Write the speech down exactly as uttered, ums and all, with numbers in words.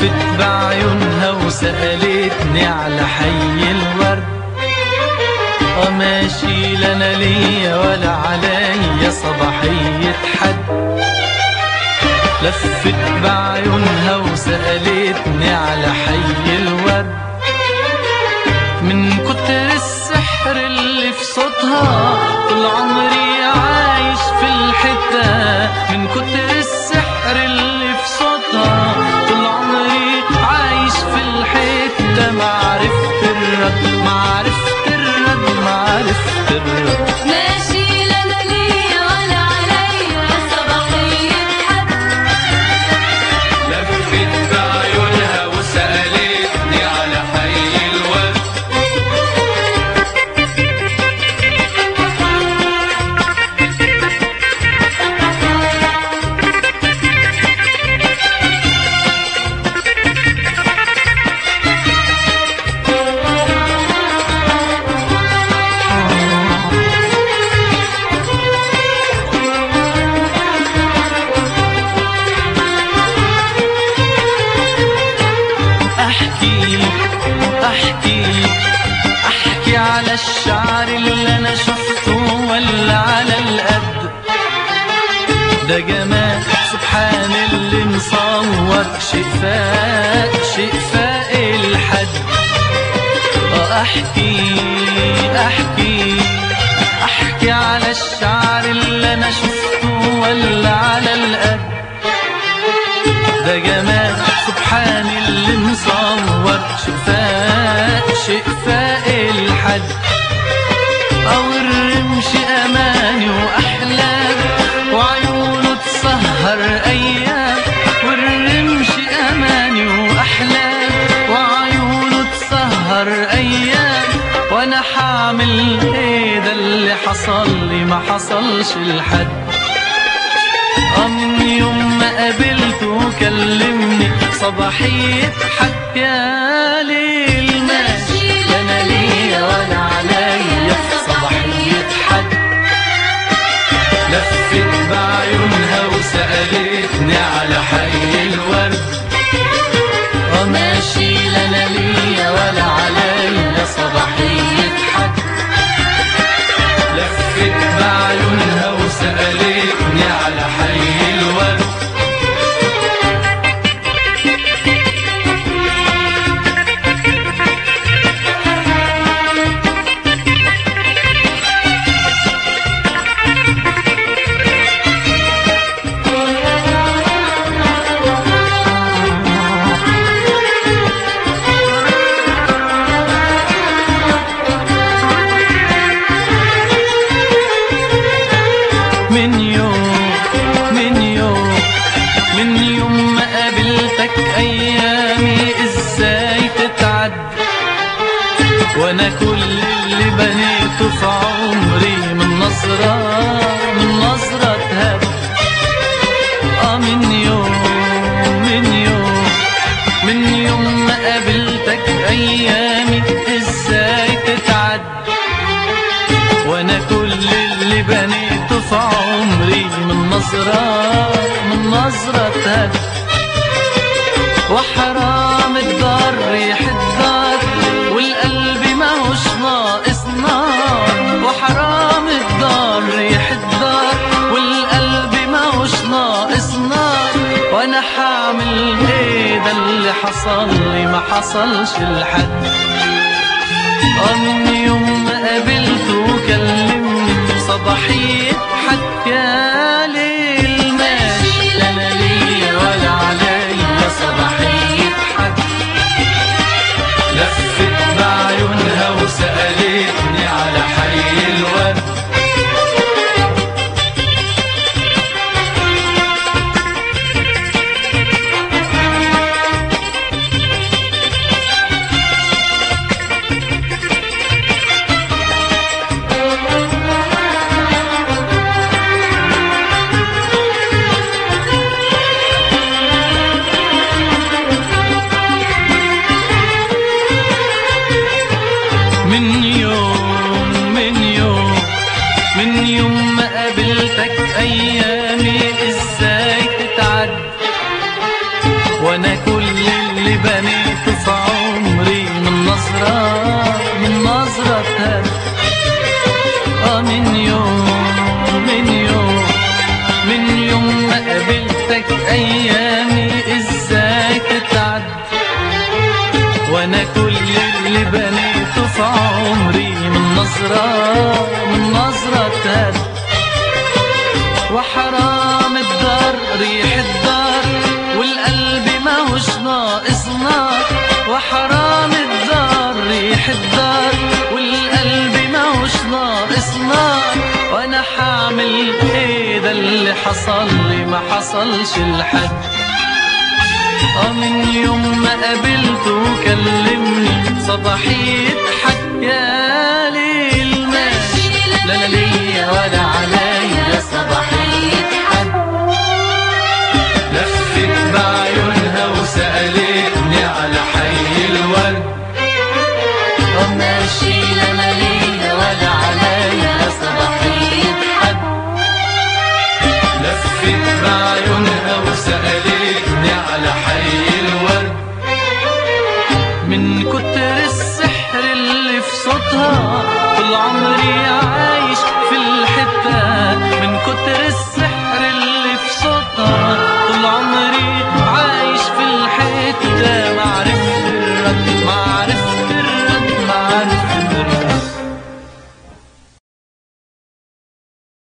لفت بعيونها وسألتني على حي الورد. وماشي لنا ليا ولا عليا صباحية حد. لفت بعيونها وسألتني على حي الورد. من كتر السحر اللي في صوتها طول عمري عايش في الحتة. من كتر السحر اللي في صوتها طول عمري عايش في الحتة. ما عرفت الرد ما عرفت الرد ما عرفت الرد. ماشي لنا ليا ولا عليا صباحية حد. لفت بعيونها وسألتني على حي الورد. أحكي أحكي على الشعر اللي أنا شفته ولا على القد. ده جمال سبحان اللي مصور شيء فاق شيء فاق الحد. أحكي أحكي أحكي على الشعر اللي أنا شفته ولا على القد. ده جمال سبحان اللي مصور شيء فاق شيء فاق الحد. أو الرمش أماني وأحلام وعيونه تسهر أيام. والرمش أماني وأحلام وعيونه تسهر أيام. وأنا حامل إيه ده اللي حصل لي ما حصلش لحد. من يوم ما قابلته كلمني صباحية حد. يا ليل ماشي لنا ليا ولا عليا صباحية حد. لفت بعيونها وسألتني على حي الورد. وماشي لنا ليا ولا عليا صباحية حد. لفت بعيونها وسألتني على حي الورد. من يوم من يوم من يوم ما قابلتك أيامي إزاي تتعد. وأنا كل اللي بنيته في عمري من نظرة من نظرة تهد. آه من يوم من يوم من يوم ما قابلتك أيامي إزاي تتعد. وأنا كل اللي بنيته في عمري من نظرة من نظرة تهد. وحرام الدار ريح الدار والقلب ماهوش ناقص نار. وحرام الدار ريح الدار والقلب ماهوش ناقص نار. وانا حامل ايه ده اللي حصل لي ما حصلش لحد. من يوم ما قابلته كلمني صباحية حد. يا ليل ماشي لنا ليا ولا عليا صباحية حد. لفت بعيونها وسألتني على حي الورد. نظرة من نظرة تهد، وحرام الدار ريح الدار والقلب ماهوش ناقص نار، وحرام الدار ريح الدار والقلب ماهوش ناقص نار. وانا حعمل ايه ده اللي حصل لي ما حصلش لحد. اه من يوم ما قابلته وكلمني صباحي يضحك يا ليل ماشي، لا لا ليا ولا عليا صباحي يضحك. لفت بعيونها وسألتني على حي الورد، اه ماشي لا لا ليا ولا عليا صباحي يضحك. لفت بعيونها